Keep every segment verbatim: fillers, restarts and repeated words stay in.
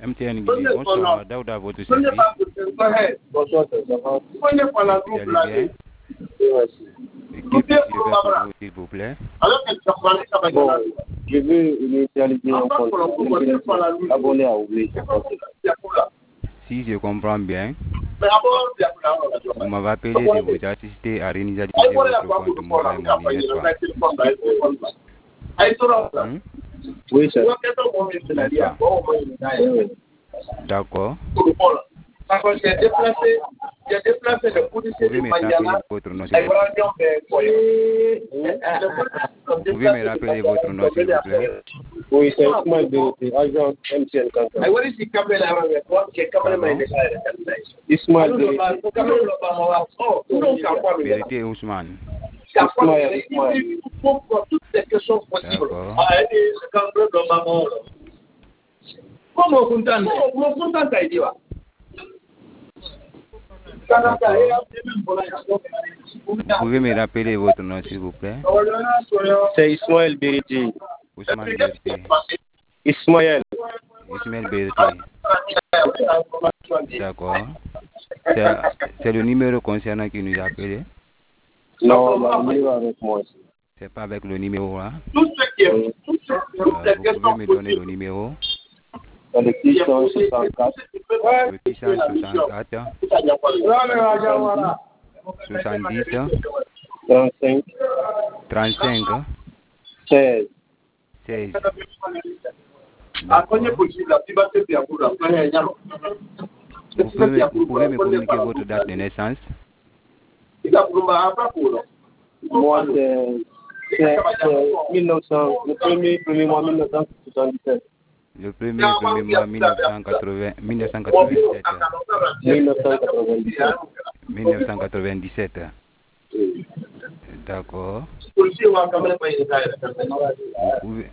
M T N Guinée, bonsoir, Daouda, votre service. Bonsoir, c'est Zahra. Vous allez bien? Et que puis-je faire pour vous, s'il vous plaît? Bon, je veux initialiser un compte. Abonné à oublier. Si je comprends bien, vous m'avez appelé de vous assister à réinitialiser votre compte Mobile Money, n'est-ce pas? Hmm? Oui, c'est ça. N'est-ce pas? D'accord. Vous pouvez me rappeler votre nom, s'il vous plaît? Vous pouvez me rappeler votre nom, s'il vous plaît? Oui, c'est Ismaël Bereti, agent M T N Canton. Ismaël Bereti. Bereti Ousmane. Ismaël, Ismaël. D'accord. D'accord. Vous pouvez me rappeler votre nom, s'il vous plaît? C'est Ismaël Bereti. Ousmane Bereti. Ismaël. Ismaël Bereti. D'accord. C'est, c'est le numéro concernant qui nous a appelé? Non, le numéro avec moi. C'est pas avec le numéro là? Oui. Euh, vous pouvez me donner le numéro? Le six cent soixante-quatre. Le six cent soixante-quatre. soixante-dix. trente-cinq. trente-cinq. seize. seize. D'accord. Vous pouvez, vous pouvez me communiquer votre date de naissance? Moi, c'est, c'est, c'est mille neuf cents, le premier, premier mois mille neuf cent soixante-dix-sept. Le premier, premier mois mille neuf cent quatre-vingts, mille neuf cent quatre-vingt-sept. mille neuf cent quatre-vingt-dix-sept. mille neuf cent quatre-vingt-dix-sept. D'accord. Vous pouvez...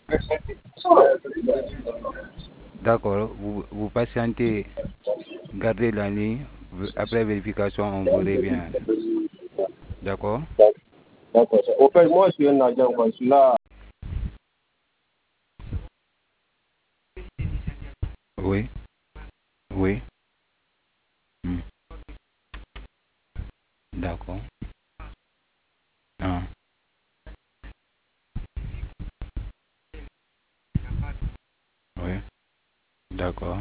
D'accord. Vous, vous patientez, gardez la ligne. Après vérification, on vous revient. D'accord? D'accord. Au fait, moi, je suis un agent, quoi. Je suis là. Oui. Oui. Hmm. D'accord. Ah. Oui. D'accord.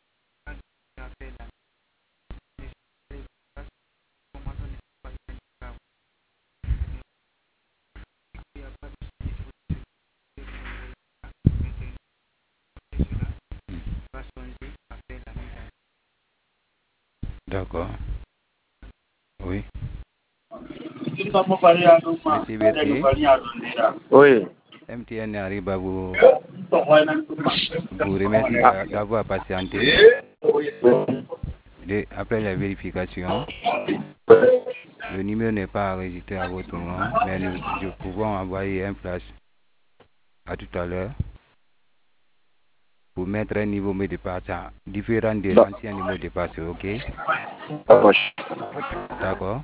D'accord. Oui. Monsieur Bertier. Oui. M T N arrive à vous, vous remercie d'avoir patienté. De, après la vérification, le numéro n'est pas enregistré à votre nom, mais nous, nous pouvons envoyer un flash à tout à l'heure pour mettre un niveau de passe différent de l'ancien niveau de passe, ok? D'accord.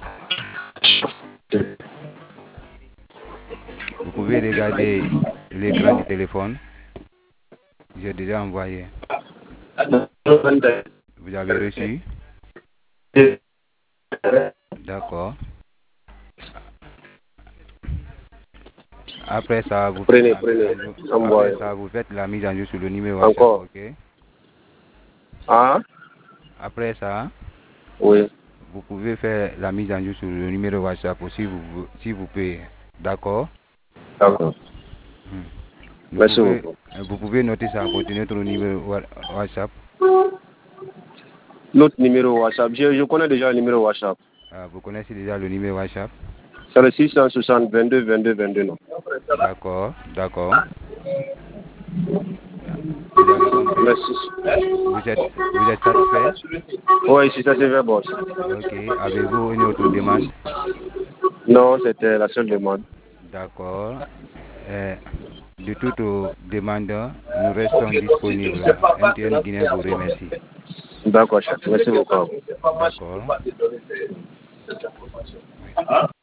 Vous pouvez regarder l'écran du téléphone. J'ai déjà envoyé. Vous avez reçu? D'accord. Après ça, vous prenez, faites, prenez. après ça, vous faites la mise en jeu sur le numéro Encore. WhatsApp, ok? Ah? Après ça, oui. Vous pouvez faire la mise en jeu sur le numéro WhatsApp aussi, vous, si vous pouvez. D'accord? D'accord. Hmm. Merci pouvez, beaucoup. Vous pouvez noter ça à côté de notre numéro WhatsApp. Notre numéro WhatsApp, je, je connais déjà le numéro WhatsApp. Ah, vous connaissez déjà le numéro WhatsApp? C'est le six cent soixante, vingt-deux, vingt-deux, vingt-deux, non? D'accord, d'accord. Vous avez compris? Merci. Vous êtes, vous êtes satisfait? Oui, je suis satisfait, boss. Ok. Avez-vous une autre demande? Non, c'était la seule demande. D'accord. Euh, de toutes vos demandes, nous restons disponibles. M T N Guinée vous remercie. D'accord, chef. Merci beaucoup. D'accord. Oui.